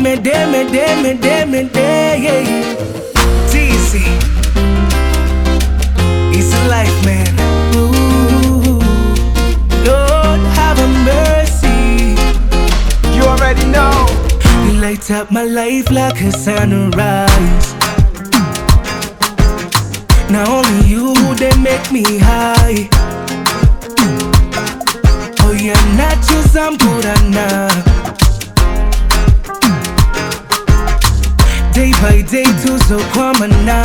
yeah. TZ, it's a life, man. Ooh, Lord, have a mercy. You already know. You light up my life like a sunrise. Now only you, they make me high. Oh yeah, nacho zamburana. Day by day tuzokwamana.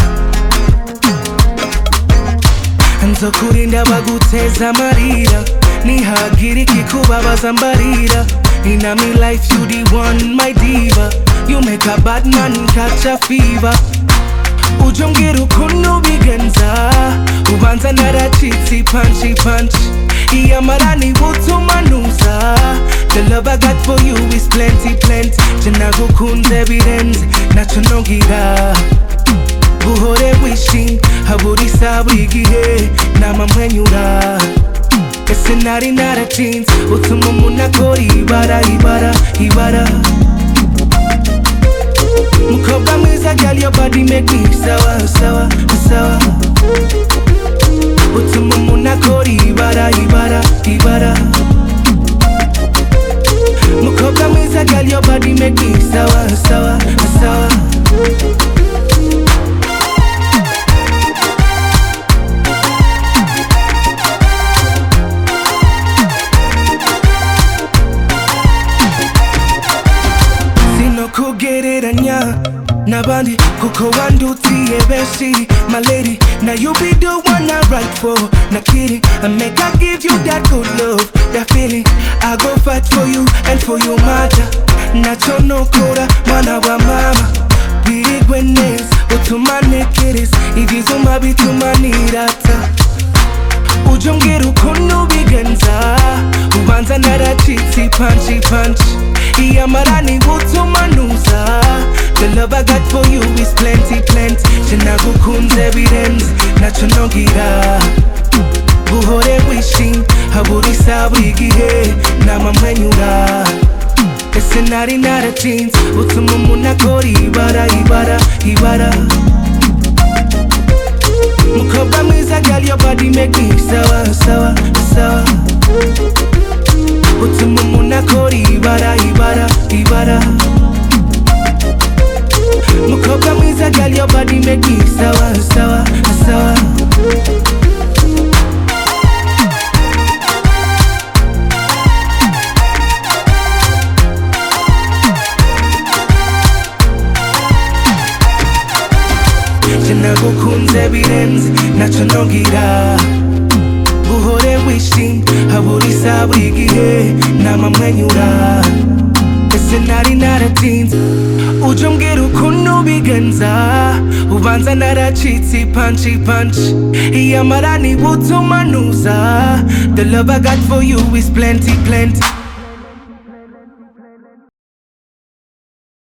Nzokurinda baguteza amarira, ntihagire ikikubabaza mbarira. In a me life you the one, my diva. You make a bad man catch a fever. Ujongera ukuntu bigenza, ubanza naracitse punchy punch. Iyamara nibutumanuza. The love I got for you is plenty. Je nagukunze birenze, naco nongira. Buhore wishing, haburi saburi gihe, nama mwenyura. Ese nari naratinze, utuma umuntu akora ibara. Mukobwa mwiza, girl, your body make me sawa. Utuma umuntu akora ibara. Mukobwa mwiza, girl, your body make me sawa. Kugereranya nabandi kuko wandutiye beshi. My lady, now you be the one I write for. Not kidding, I make I give you that good love, that feeling. I go fight for you and for your mother. Nacho no kora, mwana wa mama. Big witness, utumane kiris. Igizuma bitumanirata. Ujongera ukuntu bigenza, ubanza naracitse punchy punch. Iyamara nibutumanuza. The love I got for you is plenty. Je nagukunze birenze, naco nongira. Buhore wishing, haburi saburi gihe, nama mwenyura. Ese nari naratinze, utuma umuntu akora ibara. Mukobwa mwiza, girl, your body make me sawa. Utuma umuntu akora ibara. Mukobwa mwiza, girl, your body make me sawa. Je nagukunze birenze, naco nongira. Buhore wishing, haburi saburi gihe, nama mwenyura. Ese nari naratinze, ujongera ukuntu bigenza, ubanza naracitse punchy punch. Iyamara nibutumanuza. The love I got for you is plenty.